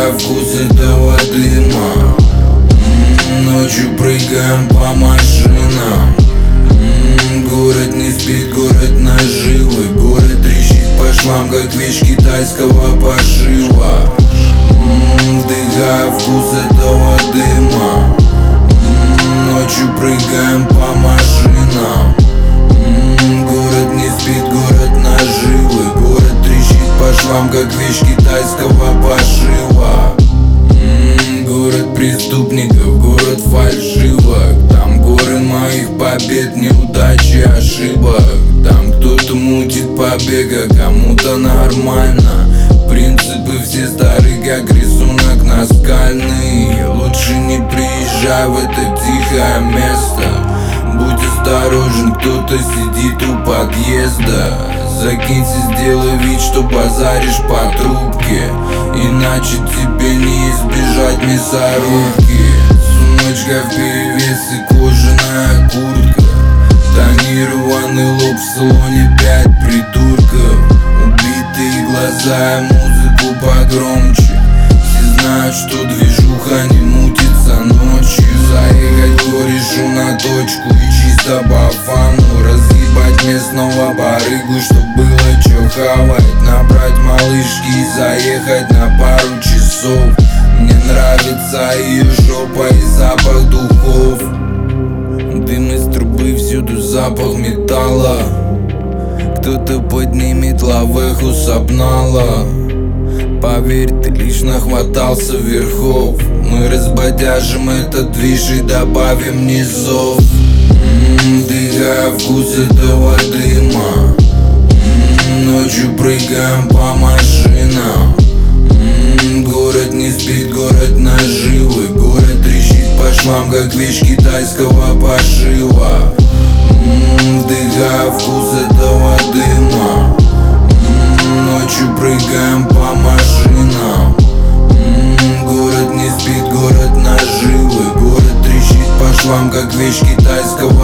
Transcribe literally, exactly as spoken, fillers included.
Вдыхаю вкус этого дыма. Ночью прыгаем по машинам. Город не спит, город наживы. Город трещит по швам, как вещь китайского пошива. Вдыхаю вкус этого дыма. Ночью прыгаем по машинам. Город не спит, город наживы. Город трещит по швам, как вещь китайского пошива. Город преступников, город фальшивок. Там горы моих побед, неудачи, ошибок. Там кто-то мутит побега, кому-то нормально. Принципы все старые, как рисунок наскальный. Лучше не приезжай в это тихое место. Будь осторожен, кто-то сидит у подъезда. Закинься, сделай вид, что базаришь по трубке, иначе тебе не избежать мясорубки. Сумочка вперевес и кожаная куртка. Тонированный лоб в салоне, пять придурков. Убитые глаза и музыку погромче. Все знают, что движуха не мутится ночью. Заехать корешу на точку и чисто по фану разъебать местного барыгу, чтоб было чё хавать. Набрать малышки и заехать на пару часов. Мне нравится ее жопа и запах духов. Дым из трубы, всюду запах металла. Кто-то поднимет лавеху с обнала. Поверь, ты лишь нахватался верхов. Мы разбодяжим этот движ и добавим низов. Вдыхаю вкус этого дыма. Ночью прыгаем по машинам. Город не спит, город наживы. Город трещит по швам, как вещь китайского пошива. Вдыхаю вкус этого дыма. Ночью прыгаем по машинам. Город не спит, город наживы. Город трещит по швам, как вещь китайского